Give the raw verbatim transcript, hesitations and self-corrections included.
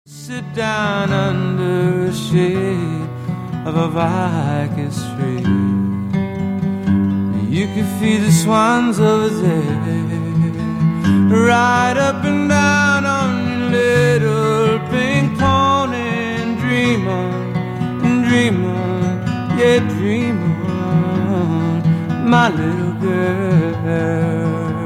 Sit down under a shade of a Viking tree. You can feel the swans over there, ride up and down on your little pink pony, and dream on, and dream on, yeah, dream on, my little girl.